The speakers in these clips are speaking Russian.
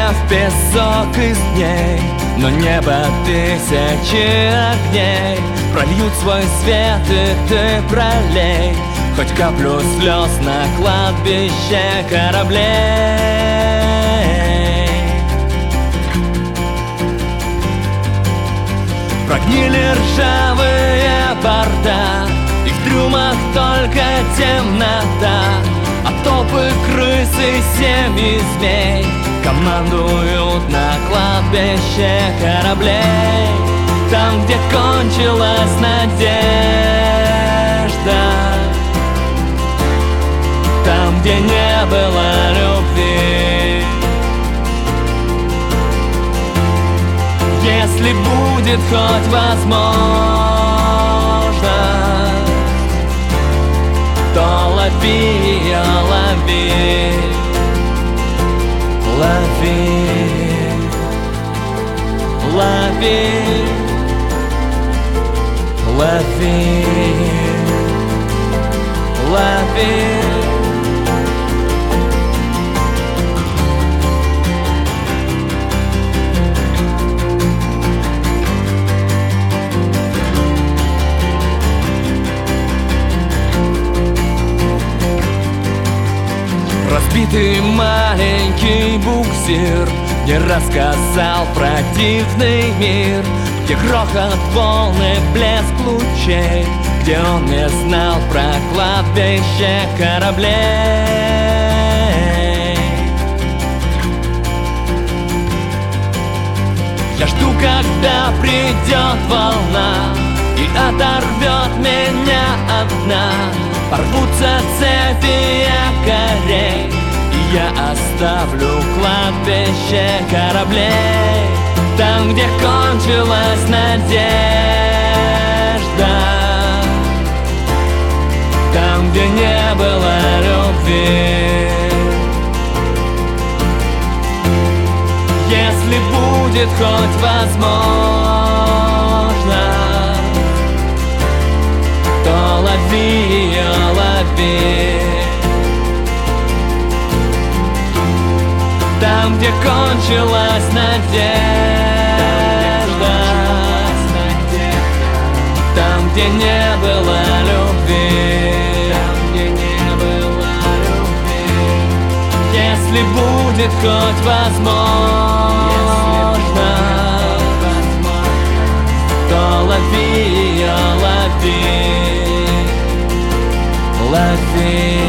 в песок из дней, но небо тысячи огней прольют свой свет, и ты пролей хоть каплю слез на кладбище кораблей. Прогнили ржавые борта, и в трюмах только темнота, а толпы крыс и семьи змей командуют на кладбище кораблей. Там, где кончилась надежда, там, где не было любви. Если будет хоть возможность, то лови ее, лови, лови, лови, лови, лови. Разбитый маленький буксир не рассказал про дивный мир, где грохот волны, блеск лучей, где он не знал про кладбище кораблей. Я жду, когда придет волна и оторвет меня от дна. Порвутся цепи якорей, и я оставлю кладбище кораблей. Там, где кончилась надежда, там, где не было любви. Если будет хоть возможно, то лови ее, лови. Там, где кончилась надежда, там, где не было любви, там, где не было любви. Если будет хоть возможно, то лови ее, лови. Лови,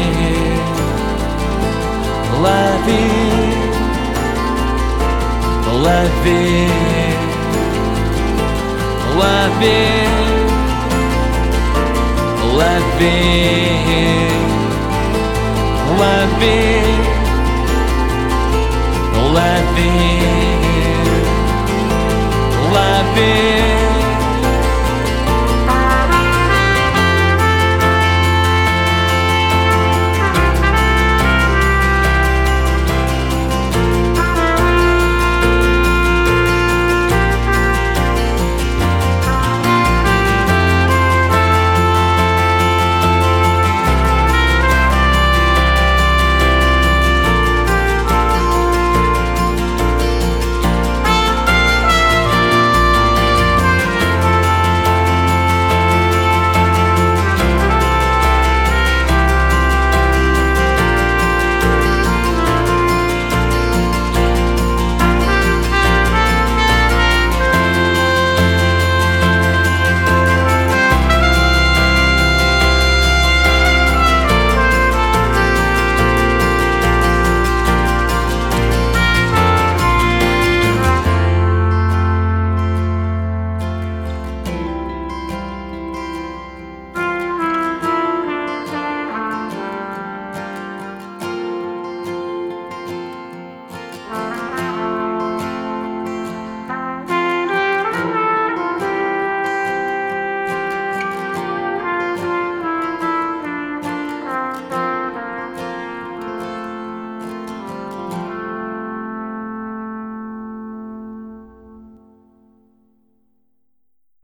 лови, лови, лови, лови, лови, лови.